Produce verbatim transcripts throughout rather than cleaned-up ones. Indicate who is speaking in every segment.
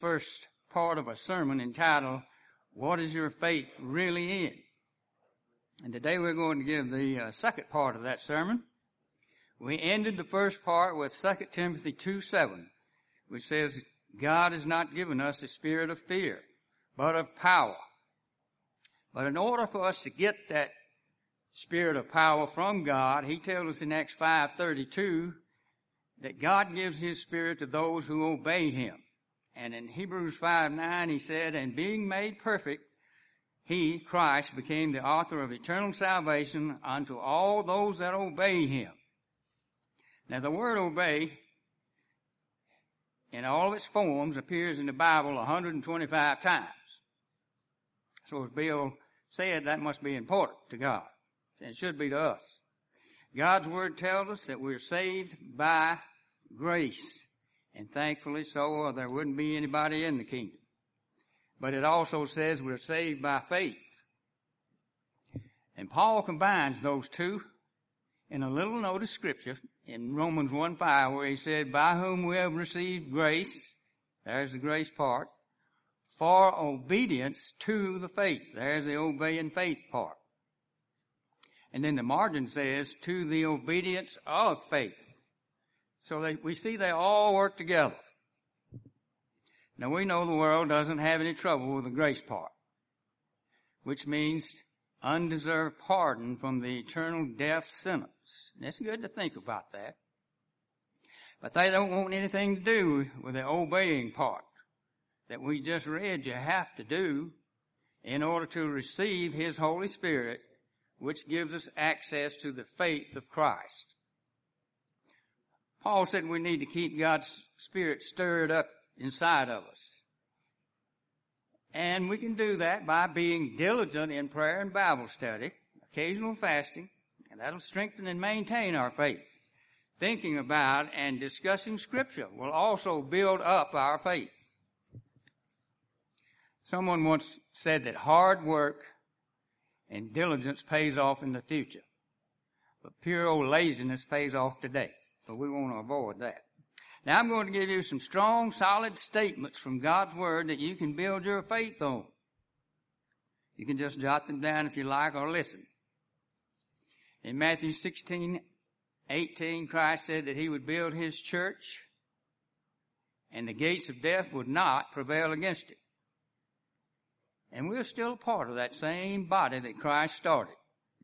Speaker 1: first part of a sermon entitled, What is Your Faith Really In? And today we're going to give the uh, second part of that sermon. We ended the first part with Second Timothy two seven, which says, God has not given us a spirit of fear, but of power. But in order for us to get that spirit of power from God, he tells us in Acts five thirty-two that God gives his spirit to those who obey him. And in Hebrews five nine he said, and being made perfect, he, Christ, became the author of eternal salvation unto all those that obey him. Now the word obey, in all of its forms, appears in the Bible one hundred twenty-five times. So as Bill said, that must be important to God. And it should be to us. God's word tells us that we're saved by grace. And thankfully so, or there wouldn't be anybody in the kingdom. But it also says we're saved by faith. And Paul combines those two in a little note of scripture in Romans one five, where he said, by whom we have received grace, there's the grace part, for obedience to the faith. There's the obeying faith part. And then the margin says, to the obedience of faith. So they, we see they all work together. Now we know the world doesn't have any trouble with the grace part, which means undeserved pardon from the eternal death sentence. And it's good to think about that. But they don't want anything to do with the obeying part that we just read you have to do in order to receive his Holy Spirit, which gives us access to the faith of Christ. Paul said we need to keep God's Spirit stirred up inside of us. And we can do that by being diligent in prayer and Bible study, occasional fasting, and that'll strengthen and maintain our faith. Thinking about and discussing Scripture will also build up our faith. Someone once said that hard work and diligence pays off in the future, but pure old laziness pays off today. So we want to avoid that. Now I'm going to give you some strong, solid statements from God's Word that you can build your faith on. You can just jot them down if you like or listen. In Matthew sixteen eighteen, Christ said that he would build his church and the gates of death would not prevail against it. And we're still a part of that same body that Christ started.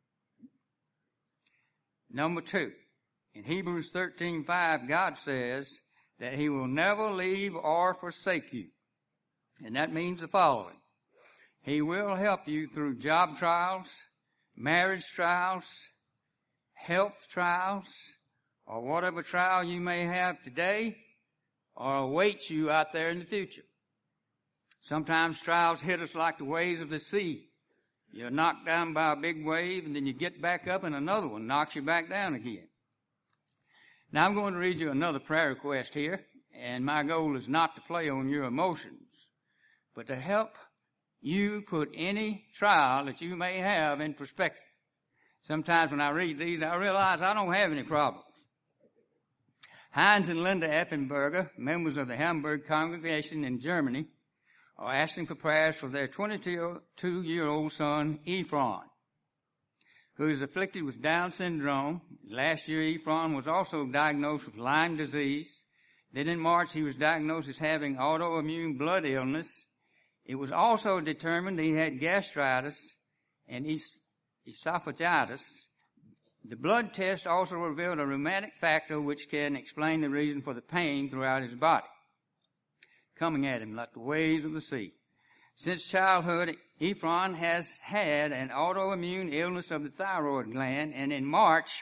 Speaker 1: Number two. In Hebrews thirteen five, God says that he will never leave or forsake you. And that means the following. He will help you through job trials, marriage trials, health trials, or whatever trial you may have today or await you out there in the future. Sometimes trials hit us like the waves of the sea. You're knocked down by a big wave and then you get back up and another one knocks you back down again. Now I'm going to read you another prayer request here, and my goal is not to play on your emotions, but to help you put any trial that you may have in perspective. Sometimes when I read these, I realize I don't have any problems. Heinz and Linda Effenberger, members of the Hamburg congregation in Germany, are asking for prayers for their twenty-two-year-old son, Ephron, who is afflicted with Down syndrome. Last year, Ephron was also diagnosed with Lyme disease. Then in March, he was diagnosed as having autoimmune blood illness. It was also determined that he had gastritis and es- esophagitis. The blood test also revealed a rheumatic factor which can explain the reason for the pain throughout his body, coming at him like the waves of the sea. Since childhood, Ephron has had an autoimmune illness of the thyroid gland, and in March,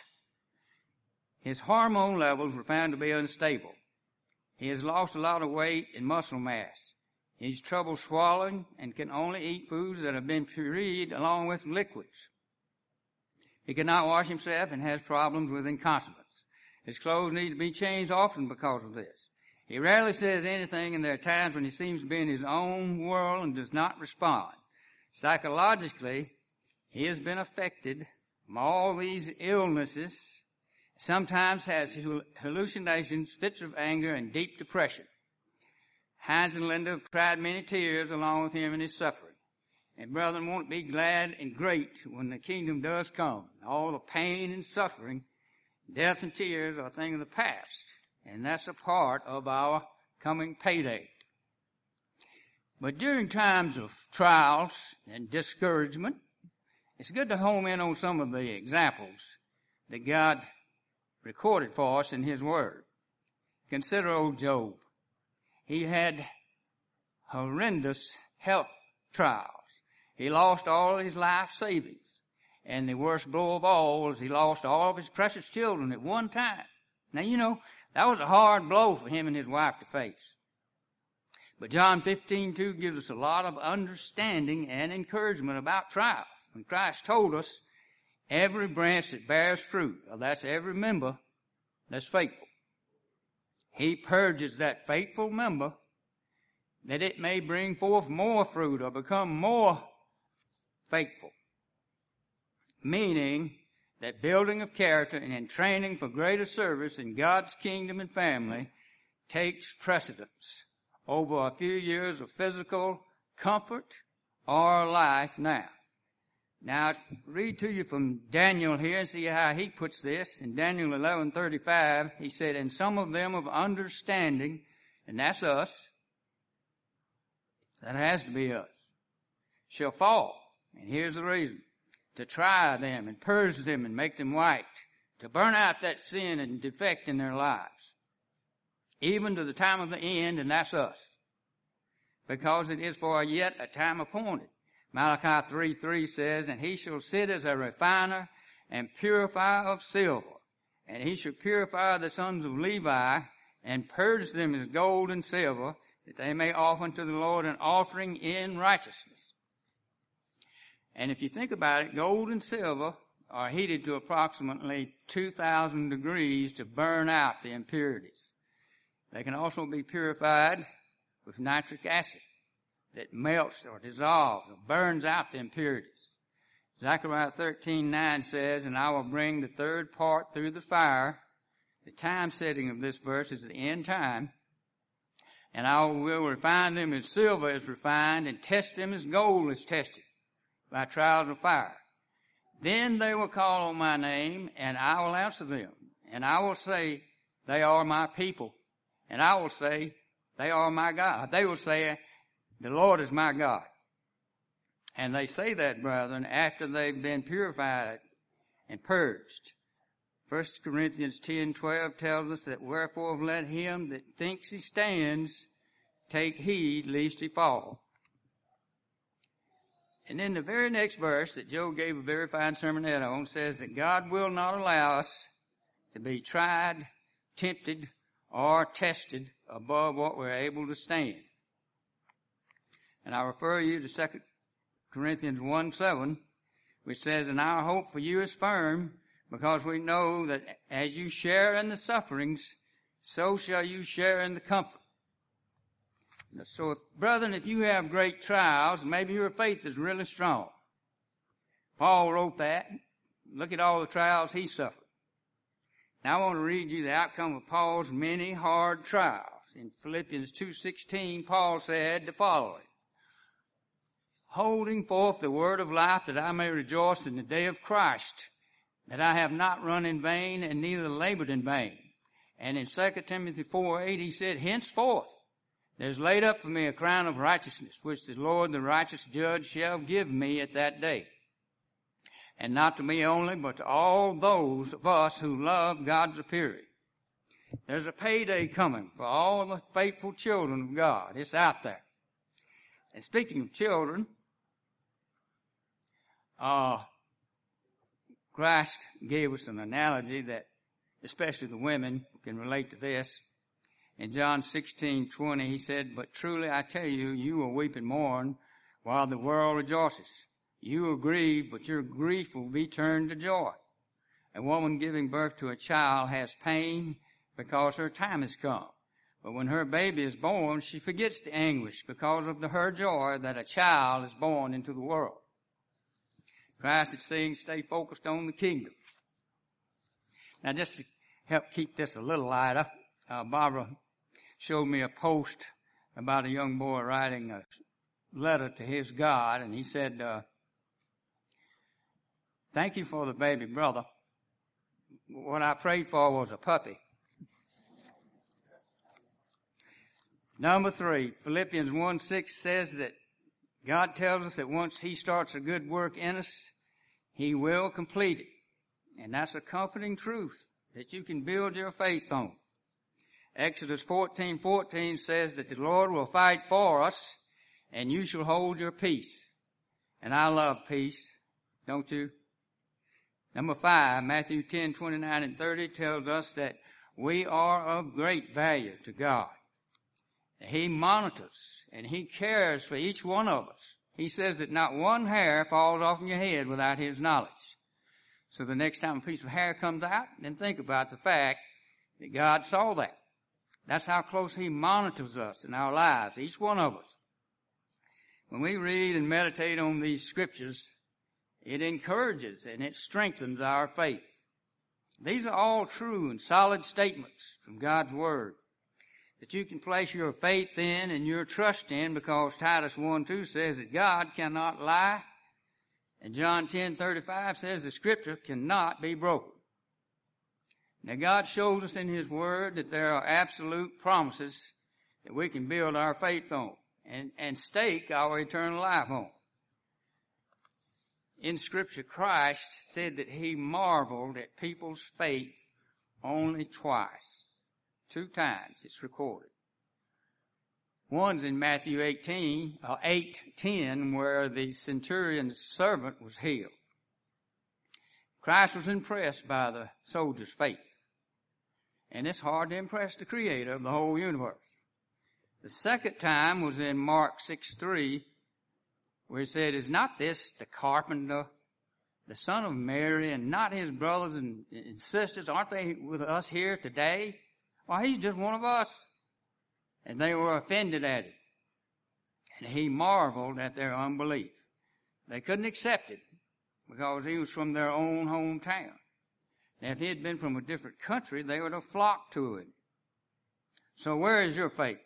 Speaker 1: his hormone levels were found to be unstable. He has lost a lot of weight and muscle mass. He has trouble swallowing and can only eat foods that have been pureed along with liquids. He cannot wash himself and has problems with incontinence. His clothes need to be changed often because of this. He rarely says anything, and there are times when he seems to be in his own world and does not respond. Psychologically, he has been affected from all these illnesses, sometimes has hallucinations, fits of anger, and deep depression. Heinz and Linda have cried many tears along with him in his suffering. And brethren, won't it be glad and great when the kingdom does come? All the pain and suffering, death and tears are a thing of the past. And that's a part of our coming payday. But during times of trials and discouragement, it's good to home in on some of the examples that God recorded for us in His Word. Consider old Job. He had horrendous health trials. He lost all his life savings. And the worst blow of all was he lost all of his precious children at one time. Now, you know, that was a hard blow for him and his wife to face. But John fifteen two gives us a lot of understanding and encouragement about trials. When Christ told us, every branch that bears fruit, well, that's every member that's faithful. He purges that faithful member that it may bring forth more fruit or become more faithful. Meaning that building of character and training for greater service in God's kingdom and family takes precedence over a few years of physical comfort or life now. Now, read to you from Daniel here and see how he puts this. In Daniel eleven thirty-five, he said, and some of them of understanding, and that's us, that has to be us, shall fall. And here's the reason. To try them and purge them and make them white. To burn out that sin and defect in their lives. Even to the time of the end, and that's us. Because it is for yet a time appointed. Malachi three three says, and he shall sit as a refiner and purifier of silver. And he shall purify the sons of Levi and purge them as gold and silver, that they may offer unto the Lord an offering in righteousness. And if you think about it, gold and silver are heated to approximately two thousand degrees to burn out the impurities. They can also be purified with nitric acid that melts or dissolves or burns out the impurities. Zechariah thirteen nine says, and I will bring the third part through the fire. The time setting of this verse is the end time. And I will refine them as silver is refined and test them as gold is tested by trials of fire. Then they will call on my name, and I will answer them. And I will say, they are my people. And I will say, they are my God. They will say, the Lord is my God. And they say that, brethren, after they've been purified and purged. First Corinthians ten twelve tells us that, wherefore let him that thinks he stands take heed lest he fall. And then the very next verse that Joe gave a very fine sermonette on says that God will not allow us to be tried, tempted, or tested above what we're able to stand. And I refer you to Second Corinthians one seven, which says, and our hope for you is firm, because we know that as you share in the sufferings, so shall you share in the comfort. So, if, brethren, if you have great trials, maybe your faith is really strong. Paul wrote that. Look at all the trials he suffered. Now I want to read you the outcome of Paul's many hard trials. In Philippians two sixteen, Paul said the following, holding forth the word of life that I may rejoice in the day of Christ, that I have not run in vain and neither labored in vain. And in Second Timothy four eight, he said, henceforth, there's laid up for me a crown of righteousness, which the Lord, the righteous judge, shall give me at that day. And not to me only, but to all those of us who love God's appearing. There's a payday coming for all the faithful children of God. It's out there. And speaking of children, uh, Christ gave us an analogy that especially the women can relate to this. In John sixteen twenty, he said, but truly I tell you, you will weep and mourn while the world rejoices. You will grieve, but your grief will be turned to joy. A woman giving birth to a child has pain because her time has come. But when her baby is born, she forgets the anguish because of the, her joy that a child is born into the world. Christ is saying, stay focused on the kingdom. Now, just to help keep this a little lighter, uh, Barbara showed me a post about a young boy writing a letter to his God, and he said, uh, thank you for the baby brother. What I prayed for was a puppy. Number three, Philippians one six says that God tells us that once he starts a good work in us, he will complete it. And that's a comforting truth that you can build your faith on. Exodus fourteen fourteen says that the Lord will fight for us, and you shall hold your peace. And I love peace, don't you? Number five, Matthew ten twenty-nine and thirty tells us that we are of great value to God. He monitors and he cares for each one of us. He says that not one hair falls off in your head without his knowledge. So the next time a piece of hair comes out, then think about the fact that God saw that. That's how close he monitors us in our lives, each one of us. When we read and meditate on these scriptures, it encourages and it strengthens our faith. These are all true and solid statements from God's Word that you can place your faith in and your trust in, because Titus one two says that God cannot lie, and John ten thirty-five says the Scripture cannot be broken. Now God shows us in His Word that there are absolute promises that we can build our faith on and, and stake our eternal life on. In Scripture, Christ said that He marveled at people's faith only twice. Two times it's recorded. One's in Matthew eighteen, or eight ten, where the centurion's servant was healed. Christ was impressed by the soldier's faith. And it's hard to impress the Creator of the whole universe. The second time was in Mark six three, where he said, is not this the carpenter, the son of Mary, and not his brothers and, and sisters? Aren't they with us here today? Well, he's just one of us. And they were offended at it. And he marveled at their unbelief. They couldn't accept it because he was from their own hometown. Now, if he had been from a different country, they would have flocked to him. So where is your faith?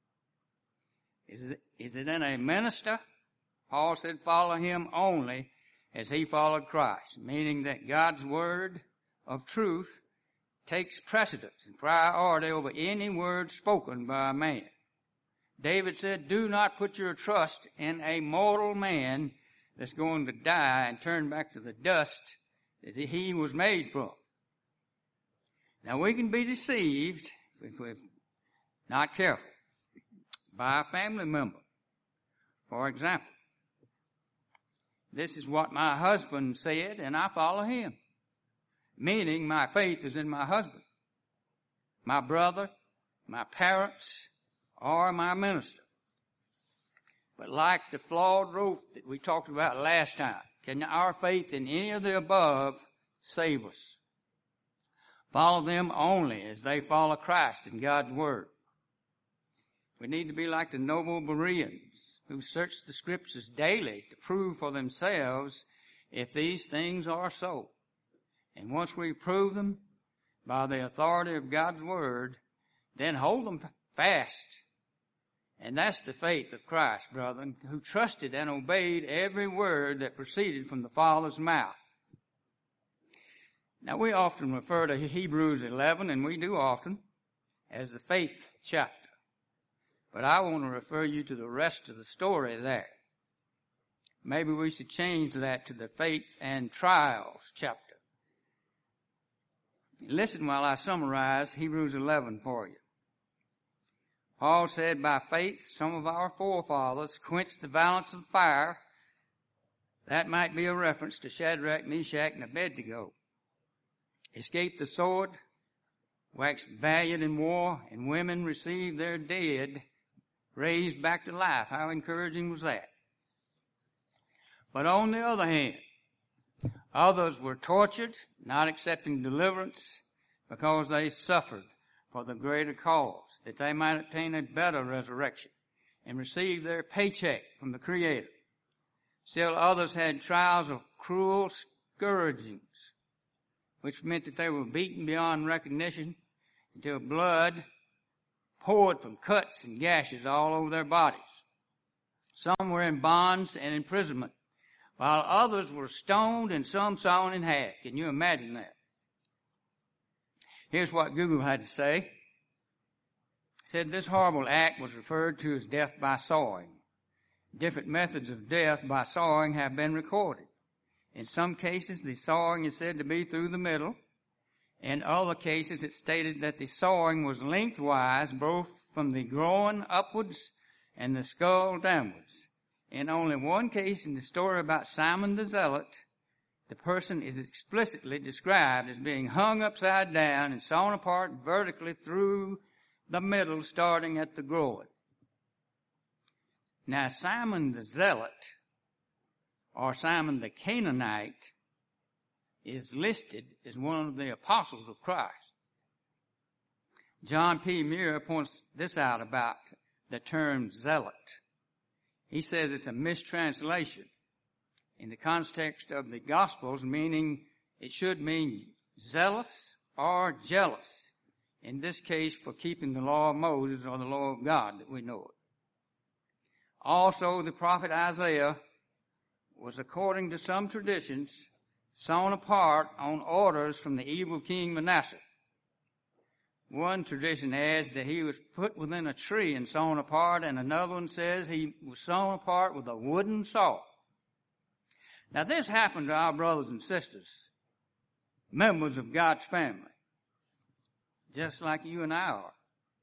Speaker 1: Is it, is it in a minister? Paul said follow him only as he followed Christ, meaning that God's word of truth takes precedence and priority over any word spoken by a man. David said, do not put your trust in a mortal man that's going to die and turn back to the dust that he was made from. Now we can be deceived, if we're not careful, by a family member. For example, this is what my husband said and I follow him. Meaning my faith is in my husband, my brother, my parents, or my minister. But like the flawed rope that we talked about last time, can our faith in any of the above save us? Follow them only as they follow Christ in God's Word. We need to be like the noble Bereans who search the Scriptures daily to prove for themselves if these things are so. And once we prove them by the authority of God's Word, then hold them fast. And that's the faith of Christ, brethren, who trusted and obeyed every word that proceeded from the Father's mouth. Now, we often refer to Hebrews eleven, and we do often, as the faith chapter. But I want to refer you to the rest of the story there. Maybe we should change that to the faith and trials chapter. Listen while I summarize Hebrews eleven for you. Paul said, by faith, some of our forefathers quenched the violence of fire. That might be a reference to Shadrach, Meshach, and Abednego. Escaped the sword, waxed valiant in war, and women received their dead raised back to life. How encouraging was that? But on the other hand, others were tortured, not accepting deliverance, because they suffered for the greater cause, that they might obtain a better resurrection and receive their paycheck from the Creator. Still others had trials of cruel scourgings, which meant that they were beaten beyond recognition until blood poured from cuts and gashes all over their bodies. Some were in bonds and imprisonment, while others were stoned and some sawn in half. Can you imagine that? Here's what Google had to say. It said this horrible act was referred to as death by sawing. Different methods of death by sawing have been recorded. In some cases, the sawing is said to be through the middle. In other cases, it's stated that the sawing was lengthwise, both from the groin upwards and the skull downwards. In only one case in the story about Simon the Zealot, the person is explicitly described as being hung upside down and sawn apart vertically through the middle, starting at the groin. Now, Simon the Zealot, or Simon the Canaanite, is listed as one of the apostles of Christ. John P. Muir points this out about the term zealot. He says it's a mistranslation in the context of the Gospels, meaning it should mean zealous or jealous. In this case, for keeping the law of Moses or the law of God that we know it. Also, the prophet Isaiah was, according to some traditions, sawn apart on orders from the evil king Manasseh. One tradition adds that he was put within a tree and sawn apart, and another one says he was sawn apart with a wooden saw. Now, this happened to our brothers and sisters, members of God's family, just like you and I are,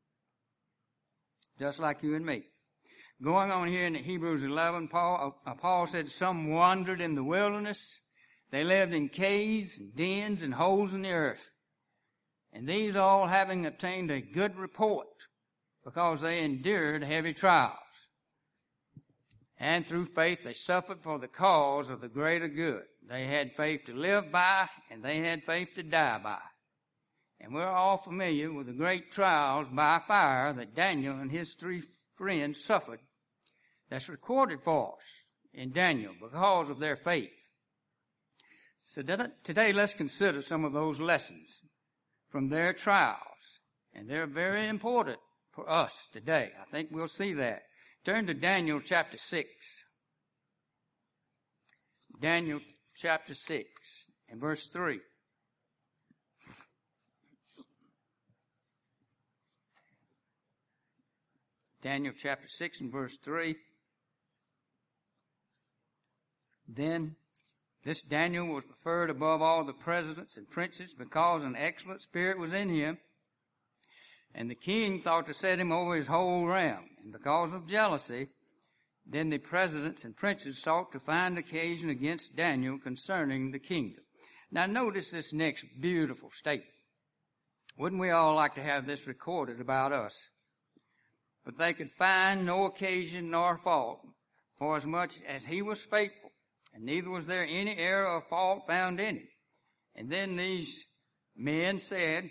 Speaker 1: just like you and me. Going on here in Hebrews eleven, Paul, uh, Paul said some wandered in the wilderness. They lived in caves and dens and holes in the earth. And these all having obtained a good report because they endured heavy trials. And through faith they suffered for the cause of the greater good. They had faith to live by and they had faith to die by. And we're all familiar with the great trials by fire that Daniel and his three friends suffered. That's recorded for us in Daniel because of their faith. So today let's consider some of those lessons from their trials. And they're very important for us today. I think we'll see that. Turn to Daniel chapter six. Daniel chapter six and verse three. Daniel chapter six and verse three. Then this Daniel was preferred above all the presidents and princes because an excellent spirit was in him. And the king thought to set him over his whole realm. And because of jealousy, then the presidents and princes sought to find occasion against Daniel concerning the kingdom. Now notice this next beautiful statement. Wouldn't we all like to have this recorded about us? But they could find no occasion nor fault, for as much as he was faithful, and neither was there any error or fault found in him. And then these men said,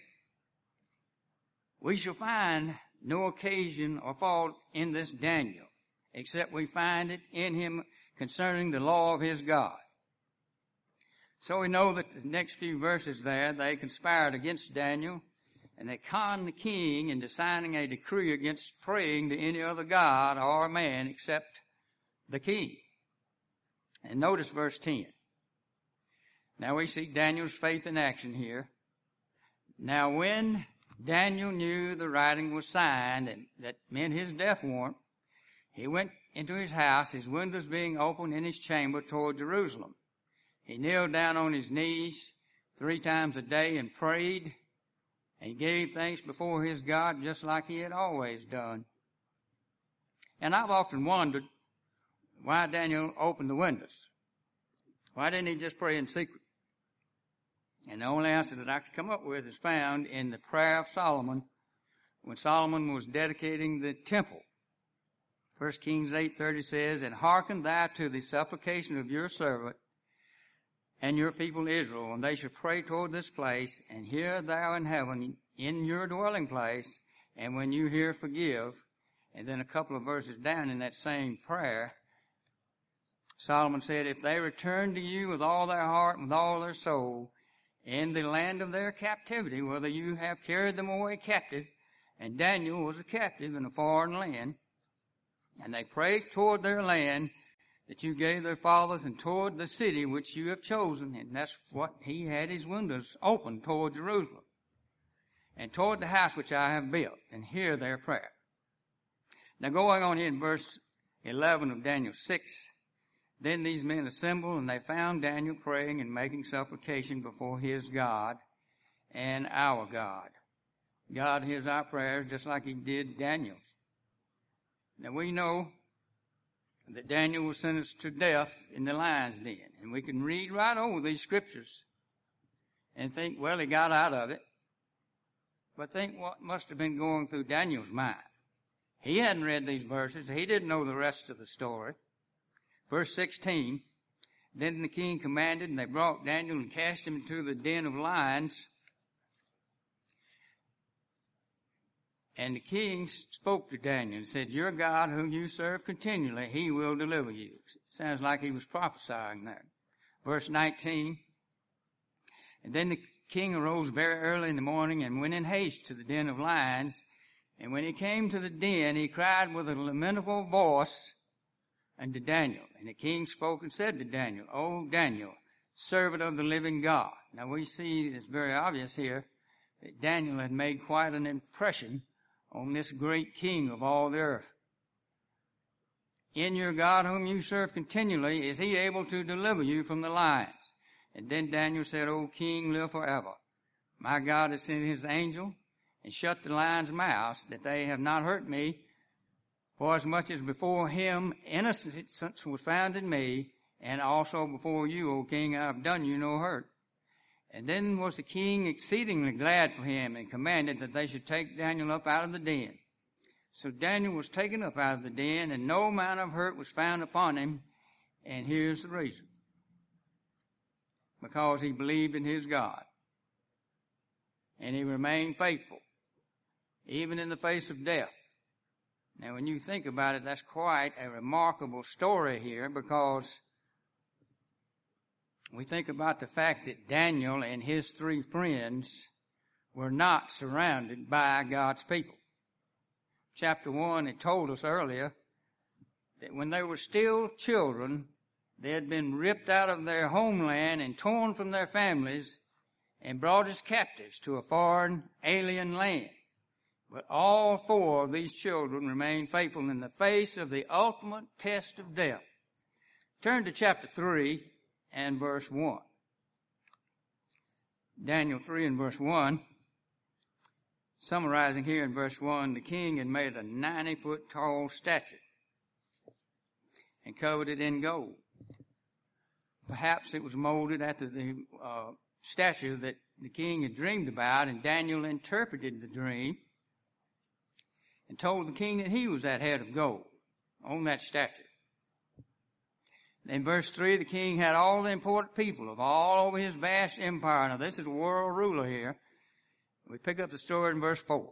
Speaker 1: we shall find no occasion or fault in this Daniel, except we find it in him concerning the law of his God. So we know that the next few verses there, they conspired against Daniel, and they conned the king into signing a decree against praying to any other god or man except the king. And notice verse ten. Now we see Daniel's faith in action here. Now when Daniel knew the writing was signed, and that meant his death warrant, he went into his house, his windows being open in his chamber toward Jerusalem. He kneeled down on his knees three times a day and prayed, and gave thanks before his God just like he had always done. And I've often wondered why Daniel opened the windows. Why didn't he just pray in secret? And the only answer that I could come up with is found in the prayer of Solomon when Solomon was dedicating the temple. First Kings eight thirty says, and hearken thou to the supplication of your servant and your people Israel, and they shall pray toward this place, and hear thou in heaven in your dwelling place, and when you hear, forgive. And then a couple of verses down in that same prayer, Solomon said, if they return to you with all their heart and with all their soul, in the land of their captivity, whether you have carried them away captive and Daniel was a captive in a foreign land. And they prayed toward their land that you gave their fathers, and toward the city which you have chosen. And that's what he had his windows open toward Jerusalem, and toward the house which I have built, and hear their prayer. Now going on here in verse eleven of Daniel six, then these men assembled, and they found Daniel praying and making supplication before his God and our God. God hears our prayers just like he did Daniel's. Now we know that Daniel was sentenced to death in the lion's den. And we can read right over these scriptures and think, well, he got out of it. But think what must have been going through Daniel's mind. He hadn't read these verses. He didn't know the rest of the story. Verse sixteen, then the king commanded, and they brought Daniel and cast him into the den of lions. And the king spoke to Daniel and said, your God whom you serve continually, he will deliver you. Sounds like he was prophesying there. Verse nineteen, and then the king arose very early in the morning and went in haste to the den of lions. And when he came to the den, he cried with a lamentable voice unto Daniel. And the king spoke and said to Daniel, O Daniel, servant of the living God. Now we see it's very obvious here that Daniel had made quite an impression on this great king of all the earth. In your God whom you serve continually, is he able to deliver you from the lions? And then Daniel said, O king, live forever. My God has sent his angel and shut the lions' mouths, that they have not hurt me, for as much as before him innocence was found in me, and also before you, O king, I have done you no hurt. And then was the king exceedingly glad for him, and commanded that they should take Daniel up out of the den. So Daniel was taken up out of the den, and no manner of hurt was found upon him. And here's the reason. Because he believed in his God. And he remained faithful, even in the face of death. Now when you think about it, that's quite a remarkable story here, because we think about the fact that Daniel and his three friends were not surrounded by God's people. Chapter one, it told us earlier that when they were still children, they had been ripped out of their homeland and torn from their families and brought as captives to a foreign, alien land. But all four of these children remained faithful in the face of the ultimate test of death. Turn to chapter three and verse one. Daniel three and verse one. Summarizing here in verse one, the king had made a ninety-foot tall statue and covered it in gold. Perhaps it was molded after the uh, statue that the king had dreamed about, and Daniel interpreted the dream and told the king that he was that head of gold on that statue. In verse three, the king had all the important people of all over his vast empire. Now this is a world ruler here. We pick up the story in verse four.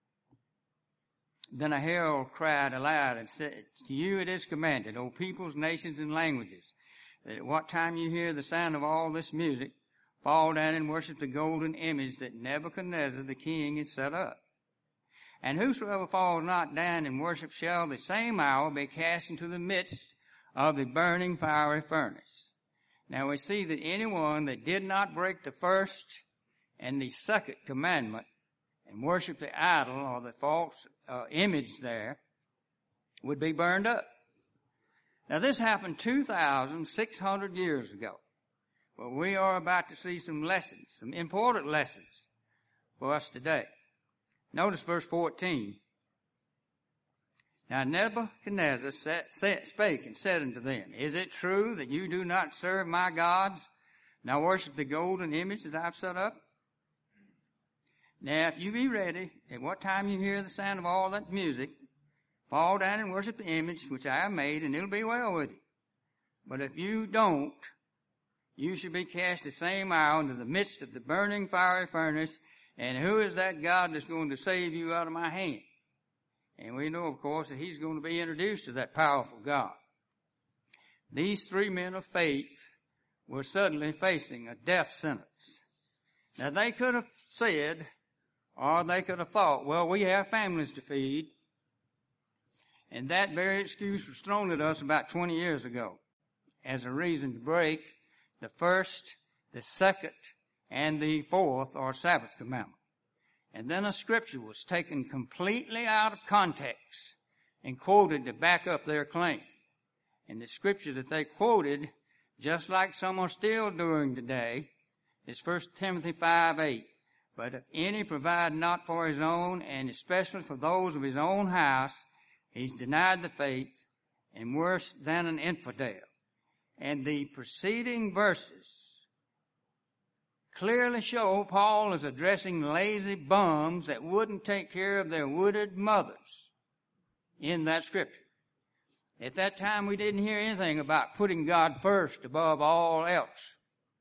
Speaker 1: Then a herald cried aloud and said, to you it is commanded, O peoples, nations, and languages, that at what time you hear the sound of all this music, fall down and worship the golden image that Nebuchadnezzar the king has set up. And whosoever falls not down and worship shall the same hour be cast into the midst of the burning fiery furnace. Now we see that anyone that did not break the first and the second commandment and worship the idol or the false uh, image there would be burned up. Now this happened two thousand six hundred years ago. But we are about to see some lessons, some important lessons for us today. Notice verse fourteen. Now Nebuchadnezzar set, set, spake and said unto them, is it true that you do not serve my gods, now worship the golden image that I've set up? Now if you be ready, at what time you hear the sound of all that music, fall down and worship the image which I have made, and it'll be well with you. But if you don't, you shall be cast the same hour into the midst of the burning fiery furnace. And who is that God that's going to save you out of my hand? And we know, of course, that he's going to be introduced to that powerful God. These three men of faith were suddenly facing a death sentence. Now they could have said, Or they could have thought, well, we have families to feed. And that very excuse was thrown at us about twenty years ago as a reason to break the first, the second, and the fourth or Sabbath commandment. And then a scripture was taken completely out of context and quoted to back up their claim. And the scripture that they quoted, just like some are still doing today, is First Timothy five eight. But if any provide not for his own, and especially for those of his own house, he's denied the faith, and worse than an infidel. And the preceding verses clearly show Paul is addressing lazy bums that wouldn't take care of their wooded mothers in that scripture. At that time, we didn't hear anything about putting God first above all else.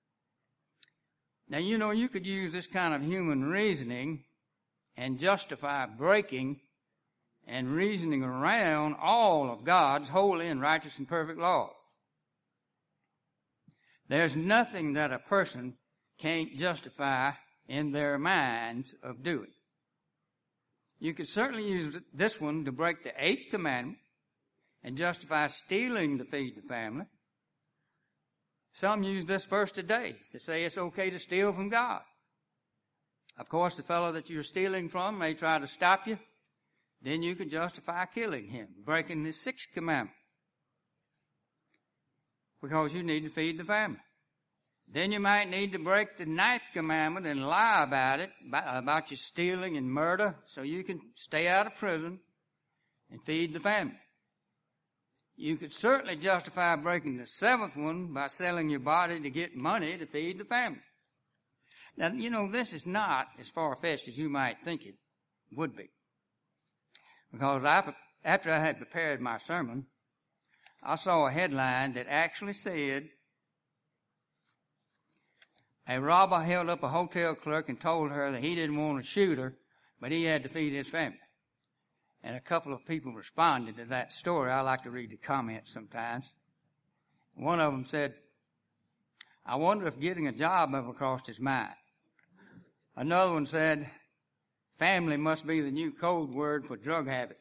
Speaker 1: Now, you know, you could use this kind of human reasoning and justify breaking and reasoning around all of God's holy and righteous and perfect laws. There's nothing that a person can't justify in their minds of doing. You could certainly use this one to break the eighth commandment and justify stealing to feed the family. Some use this verse today to say it's okay to steal from God. Of course, the fellow that you're stealing from may try to stop you. Then you can justify killing him, breaking the sixth commandment, because you need to feed the family. Then you might need to break the ninth commandment and lie about it, about your stealing and murder, so you can stay out of prison and feed the family. You could certainly justify breaking the seventh one by selling your body to get money to feed the family. Now, you know, this is not as far-fetched as you might think it would be. Because I, after I had prepared my sermon, I saw a headline that actually said, a robber held up a hotel clerk and told her that he didn't want to shoot her, but he had to feed his family. And a couple of people responded to that story. I like to read the comments sometimes. One of them said, I wonder if getting a job ever crossed his mind. Another one said, family must be the new code word for drug habit.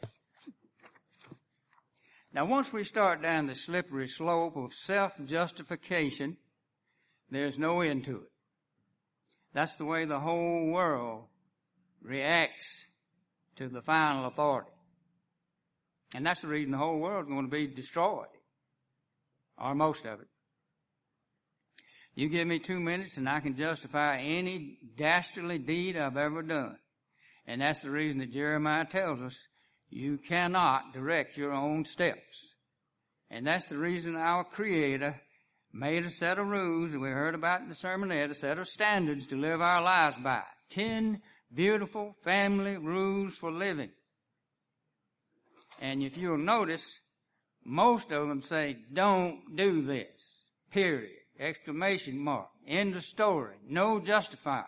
Speaker 1: Now, once we start down the slippery slope of self-justification, there's no end to it. That's the way the whole world reacts to the final authority. And that's the reason the whole world's going to be destroyed, or most of it. You give me two minutes and I can justify any dastardly deed I've ever done. And that's the reason that Jeremiah tells us you cannot direct your own steps. And that's the reason our Creator made a set of rules that we heard about in the sermonette, a set of standards to live our lives by. Ten beautiful family rules for living. And if you'll notice, most of them say, don't do this. Period. Exclamation mark. End of story. No justifier.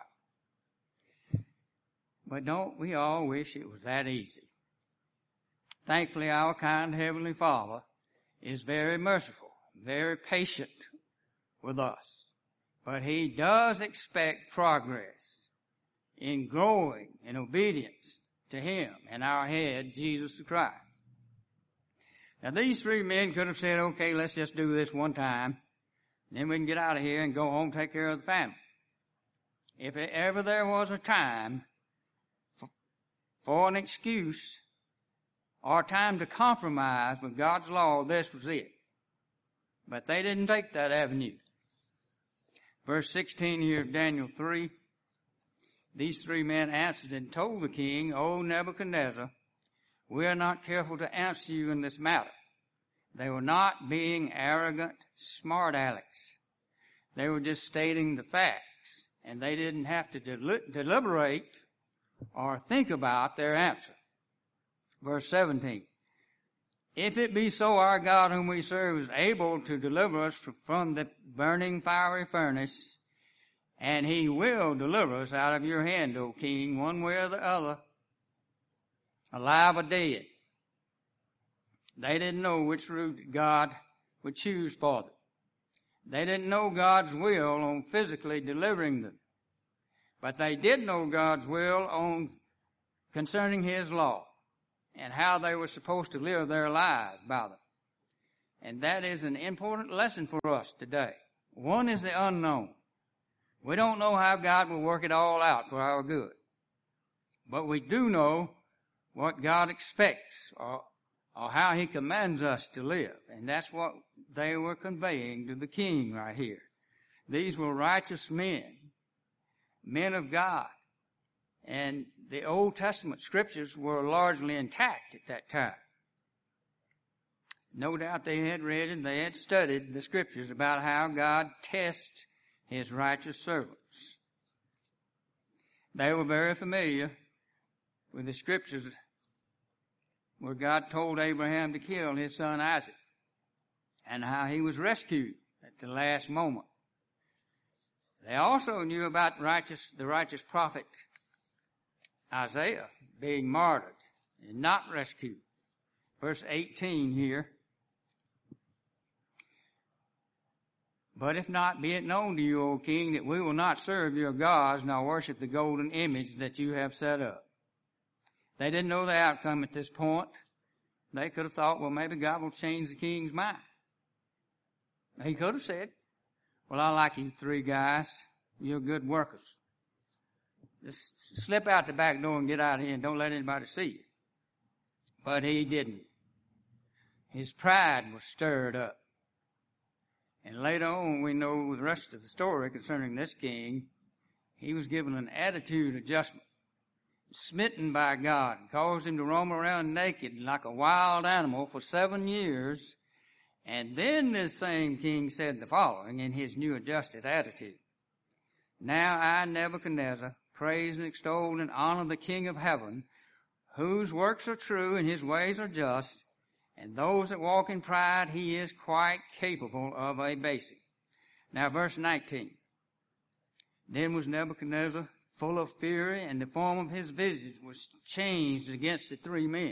Speaker 1: But don't we all wish it was that easy? Thankfully, our kind Heavenly Father is very merciful, very patient with us. But He does expect progress in growing in obedience to Him and our head, Jesus the Christ. Now, these three men could have said, okay, let's just do this one time. Then we can get out of here and go home and take care of the family. If ever there was a time for, for an excuse or time to compromise with God's law, this was it. But they didn't take that avenue. Verse sixteen here of Daniel three, these three men answered and told the king, O Nebuchadnezzar, we are not careful to answer you in this matter. They were not being arrogant smart alecks. They were just stating the facts, and they didn't have to del- deliberate or think about their answer. Verse seventeen, if it be so, our God whom we serve is able to deliver us from the burning fiery furnace, and He will deliver us out of your hand, O king, one way or the other, alive or dead. They didn't know which route God would choose for them. They didn't know God's will on physically delivering them. But they did know God's will on concerning his law and how they were supposed to live their lives by them. And that is an important lesson for us today. One is the unknown. We don't know how God will work it all out for our good. But we do know what God expects or, or how he commands us to live. And that's what they were conveying to the king right here. These were righteous men, men of God. And the Old Testament scriptures were largely intact at that time. No doubt they had read and they had studied the scriptures about how God tests his righteous servants. They were very familiar with the scriptures where God told Abraham to kill his son Isaac and how he was rescued at the last moment. They also knew about righteous, the righteous prophet Isaiah being martyred and not rescued. Verse eighteen here. But if not, be it known to you, O king, that we will not serve your gods nor worship the golden image that you have set up. They didn't know the outcome at this point. They could have thought, well, maybe God will change the king's mind. He could have said, well, I like you three guys. You're good workers. Just slip out the back door and get out of here and don't let anybody see you. But he didn't. His pride was stirred up. And later on, we know the rest of the story concerning this king. He was given an attitude adjustment, smitten by God, and caused him to roam around naked like a wild animal for seven years. And then this same king said the following in his new adjusted attitude. Now I, Nebuchadnezzar, praise and extol and honor the King of heaven, whose works are true and his ways are just, and those that walk in pride he is quite capable of abasing. Now verse nineteen. Then was Nebuchadnezzar full of fury, and the form of his visage was changed against the three men.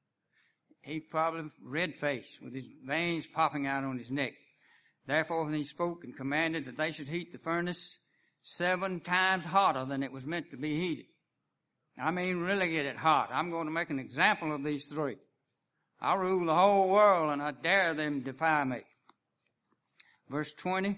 Speaker 1: He probably red-faced, with his veins popping out on his neck. Therefore he spoke and commanded that they should heat the furnace seven times hotter than it was meant to be heated. I mean, really get it hot. I'm going to make an example of these three. I rule the whole world, and I dare them defy me. Verse twenty.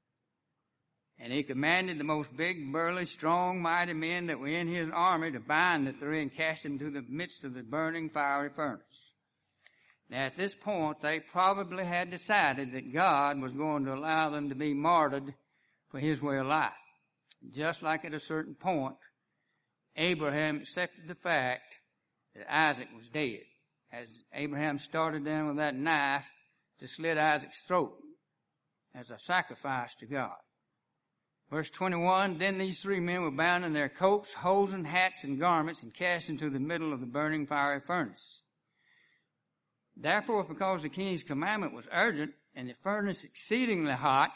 Speaker 1: And he commanded the most big, burly, strong, mighty men that were in his army to bind the three and cast them into the midst of the burning fiery furnace. Now, at this point, they probably had decided that God was going to allow them to be martyred for his way of life. Just like at a certain point, Abraham accepted the fact that Isaac was dead, as Abraham started down with that knife to slit Isaac's throat as a sacrifice to God. Verse twenty-one, then these three men were bound in their coats, hosen, hats, and garments, and cast into the middle of the burning fiery furnace. Therefore, because the king's commandment was urgent, and the furnace exceedingly hot,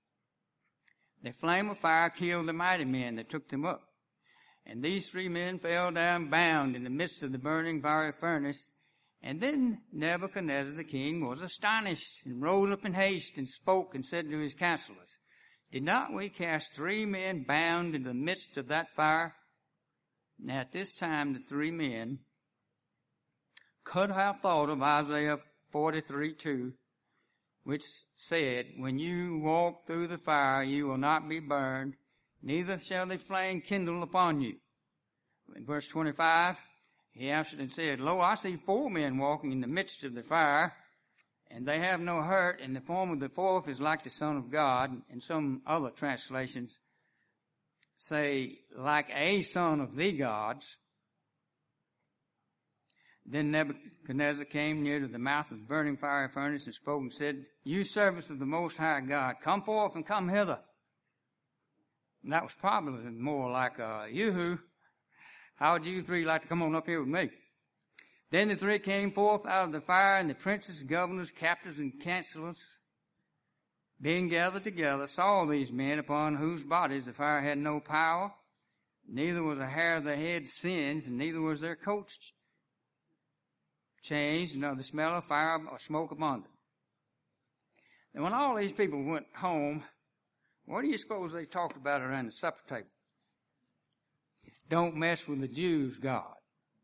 Speaker 1: the flame of fire killed the mighty men that took them up. And these three men fell down bound in the midst of the burning fiery furnace. And then Nebuchadnezzar the king was astonished, and rose up in haste, and spoke, and said to his counselors, did not we cast three men bound in the midst of that fire? Now at this time the three men could have thought of Isaiah forty-three two, which said, when you walk through the fire, you will not be burned, neither shall the flame kindle upon you. In verse twenty-five, he answered and said, lo, I see four men walking in the midst of the fire, and they have no hurt, and the form of the fourth is like the Son of God. And some other translations say, like a son of the gods. Then Nebuchadnezzar came near to the mouth of the burning fiery furnace and spoke and said, you servants of the Most High God, come forth and come hither. And that was probably more like a yoo-hoo. How would you three like to come on up here with me? Then the three came forth out of the fire, and the princes, governors, captains, and counselors, being gathered together, saw these men upon whose bodies the fire had no power, neither was a hair of their head singed, and neither was their coats changed, nor the smell of fire or smoke upon them. And when all these people went home, what do you suppose they talked about around the supper table? Don't mess with the Jews' God.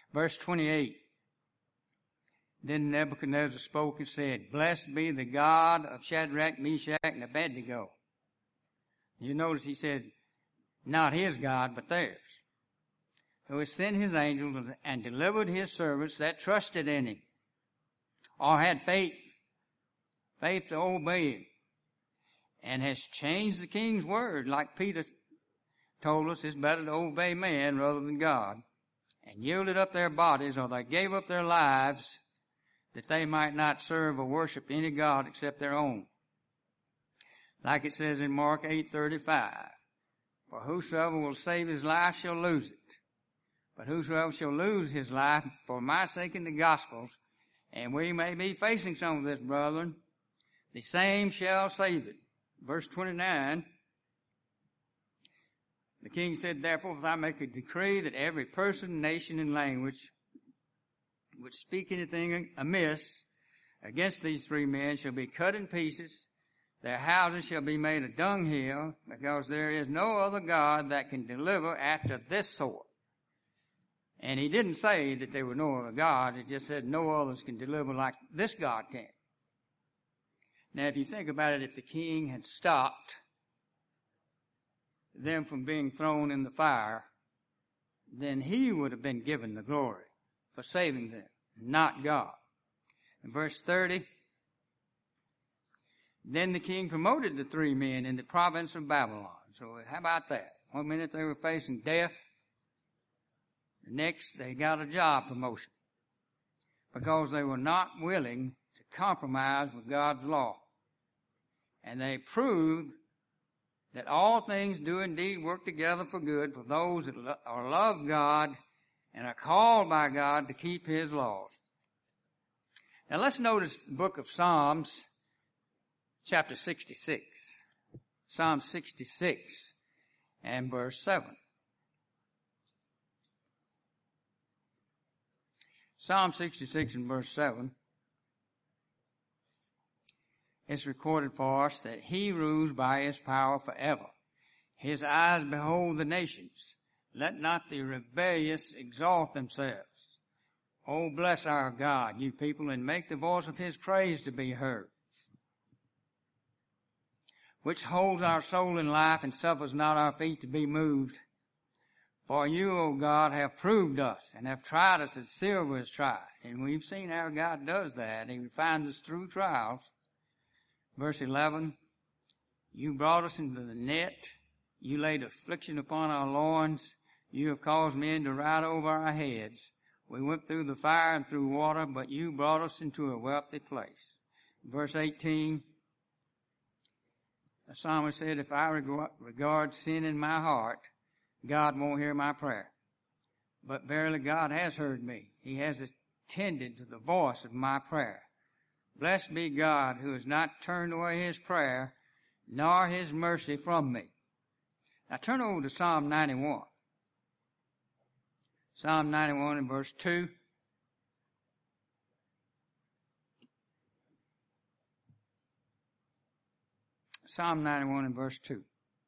Speaker 1: Verse twenty-eight. Then Nebuchadnezzar spoke and said, Blessed be the God of Shadrach, Meshach, and Abednego. You notice he said, not his God, but theirs, who has sent his angels and delivered his servants that trusted in him, or had faith, faith to obey him, and has changed the king's word, like Peter told us it's better to obey man rather than God, and yielded up their bodies, or they gave up their lives, that they might not serve or worship any god except their own. Like it says in Mark eight thirty-five, For whosoever will save his life shall lose it. But whosoever shall lose his life for my sake in the Gospels, and we may be facing some of this, brethren, the same shall save it. Verse twenty-nine, the king said, Therefore, if I make a decree that every person, nation, and language which speak anything amiss against these three men shall be cut in pieces, their houses shall be made a dunghill, because there is no other God that can deliver after this sort. And he didn't say that there were no other gods. He just said no others can deliver like this God can. Now, if you think about it, if the king had stopped them from being thrown in the fire, then he would have been given the glory for saving them, not God. In verse thirty, Then the king promoted the three men in the province of Babylon. So how about that? One minute they were facing death. The next they got a job promotion, because they were not willing to compromise with God's law. And they proved that all things do indeed work together for good for those that lo- are love God and are called by God to keep his laws. Now let's notice the book of Psalms, chapter sixty-six. Psalm sixty-six and verse seven. Psalm sixty-six and verse seven. It's recorded for us that he rules by his power forever. His eyes behold the nations. Let not the rebellious exalt themselves. Oh, bless our God, you people, and make the voice of his praise to be heard, which holds our soul in life and suffers not our feet to be moved. For you, O God, have proved us and have tried us as silver is tried. And we've seen how God does that. He finds us through trials. Verse eleven, You brought us into the net. You laid affliction upon our loins. You have caused men to ride over our heads. We went through the fire and through water, but you brought us into a wealthy place. Verse eighteen, the psalmist said, If I regard sin in my heart, God won't hear my prayer. But verily God has heard me. He has attended to the voice of my prayer. Blessed be God, who has not turned away his prayer, nor his mercy from me. Now turn over to Psalm ninety-one. Psalm ninety-one and verse two. Psalm ninety-one and verse two.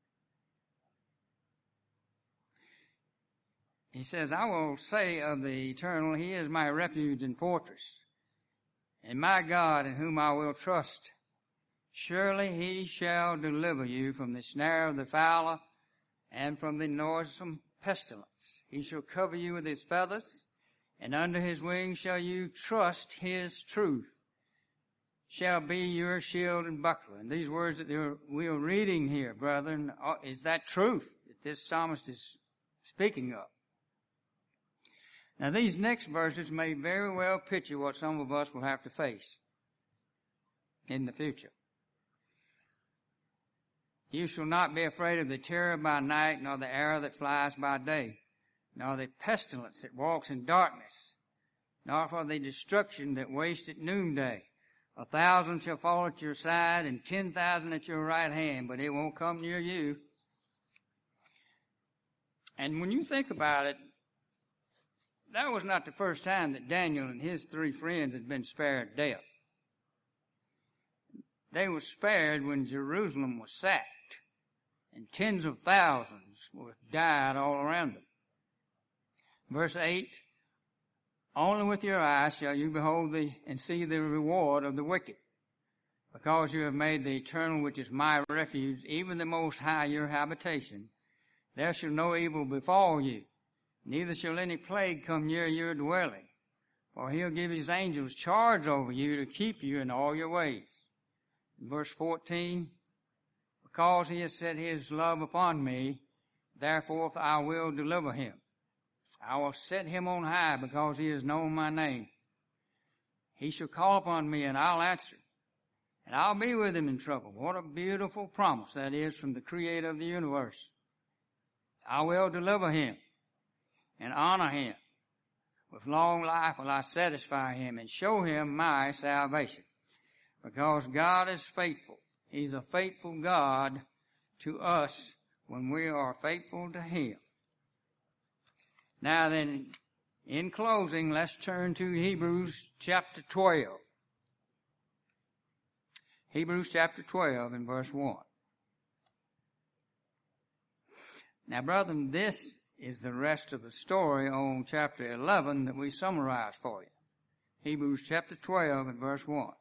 Speaker 1: He says, I will say of the Eternal, he is my refuge and fortress, and my God in whom I will trust. Surely he shall deliver you from the snare of the fowler and from the noisome pestilence. He shall cover you with his feathers, and under his wings shall you trust. His truth shall be your shield and buckler. And these words that we are reading here, brethren, is that truth that this psalmist is speaking of. Now these next verses may very well picture what some of us will have to face in the future. You shall not be afraid of the terror by night, nor the arrow that flies by day, nor the pestilence that walks in darkness, nor for the destruction that wastes at noonday. A thousand shall fall at your side, and ten thousand at your right hand, but it won't come near you. And when you think about it, that was not the first time that Daniel and his three friends had been spared death. They were spared when Jerusalem was sacked, and tens of thousands were died all around them. Verse eight, Only with your eyes shall you behold the, and see the reward of the wicked, because you have made the eternal, which is my refuge, even the Most High, your habitation. There shall no evil befall you, neither shall any plague come near your dwelling. For he'll give his angels charge over you to keep you in all your ways. In verse fourteen, because he has set his love upon me, therefore I will deliver him. I will set him on high, because he has known my name. He shall call upon me, and I'll answer, and I'll be with him in trouble. What a beautiful promise that is from the Creator of the universe. I will deliver him and honor him. With long life will I satisfy him and show him my salvation. Because God is faithful. He's a faithful God to us when we are faithful to him. Now then, in closing, let's turn to Hebrews chapter twelve. Hebrews chapter twelve and verse one. Now, brethren, this is the rest of the story on chapter eleven that we summarized for you. Hebrews chapter twelve and verse one.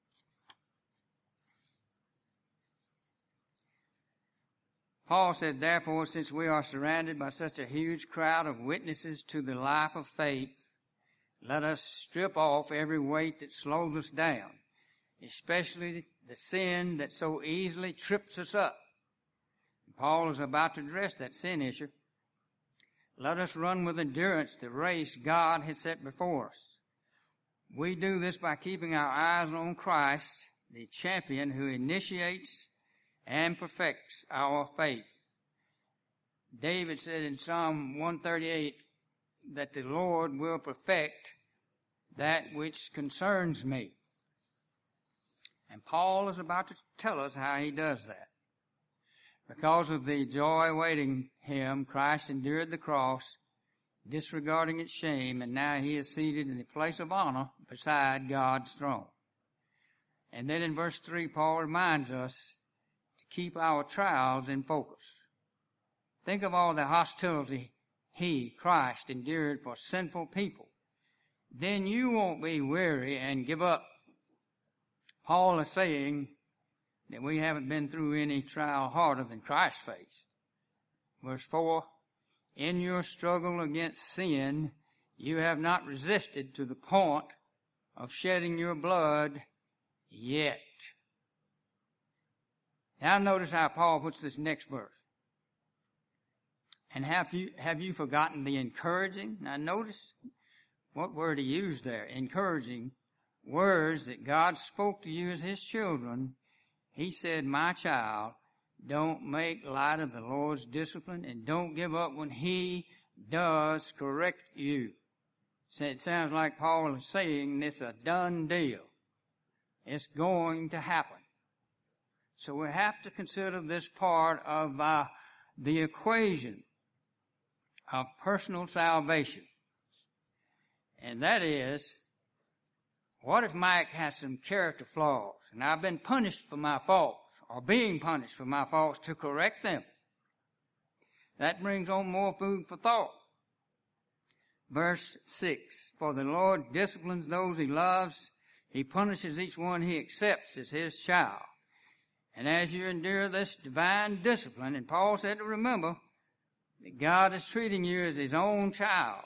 Speaker 1: Paul said, therefore, since we are surrounded by such a huge crowd of witnesses to the life of faith, let us strip off every weight that slows us down, especially the sin that so easily trips us up. Paul is about to address that sin issue. Let us run with endurance the race God has set before us. We do this by keeping our eyes on Christ, the champion who initiates and perfects our faith. David said in Psalm one thirty-eight that the Lord will perfect that which concerns me. And Paul is about to tell us how he does that. Because of the joy awaiting him, Christ endured the cross, disregarding its shame, and now he is seated in the place of honor beside God's throne. And then in verse three, Paul reminds us to keep our trials in focus. Think of all the hostility he, Christ, endured for sinful people. Then you won't be weary and give up. Paul is saying that we haven't been through any trial harder than Christ faced. Verse four, in your struggle against sin, you have not resisted to the point of shedding your blood yet. Now notice how Paul puts this next verse. And have you, have you forgotten the encouraging? Now notice what word he used there. Encouraging words that God spoke to you as his children. He said, my child, don't make light of the Lord's discipline and don't give up when he does correct you. So it sounds like Paul is saying this is a done deal. It's going to happen. So we have to consider this part of uh, the equation of personal salvation. And that is, what if Mike has some character flaws and I've been punished for my faults or being punished for my faults to correct them? That brings on more food for thought. Verse six, for the Lord disciplines those he loves. He punishes each one he accepts as his child. And as you endure this divine discipline, and Paul said to remember that God is treating you as his own child.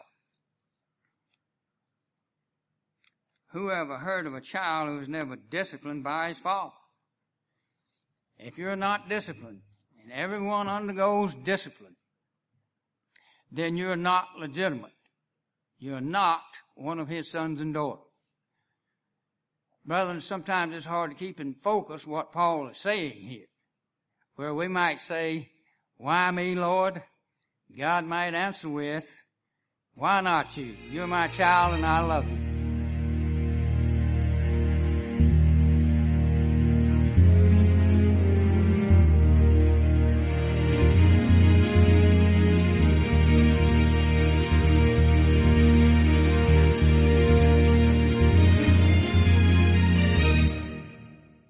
Speaker 1: Who ever heard of a child who was never disciplined by his father? If you're not disciplined, and everyone undergoes discipline, then you're not legitimate. You're not one of his sons and daughters. Brethren, sometimes it's hard to keep in focus what Paul is saying here. Where we might say, why me, Lord? God might answer with, why not you? You're my child and I love you.